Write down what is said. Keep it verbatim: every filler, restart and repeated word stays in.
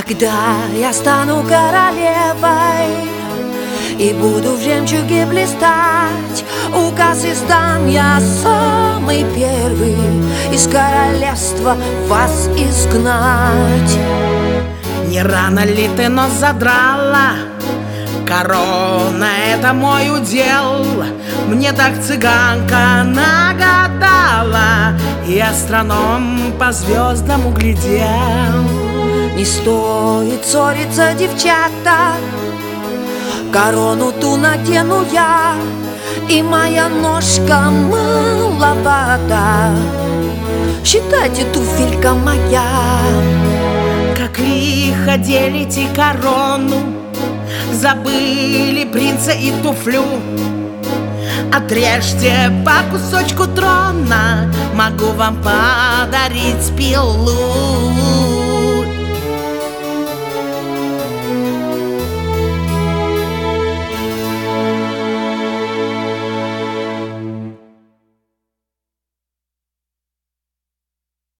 Когда я стану королевой и буду в жемчуге блистать, указ издам я самый первый из королевства вас изгнать. Не рано ли ты нос задрала? Корона — это мой удел. Мне так цыганка нагадала, и астроном по звездам углядел. Не стоит ссориться, девчата, корону ту надену я, и моя ножка маловата, считайте, туфелька моя. Как лихо делите корону, забыли принца и туфлю. Отрежьте по кусочку трона, могу вам подарить пилу.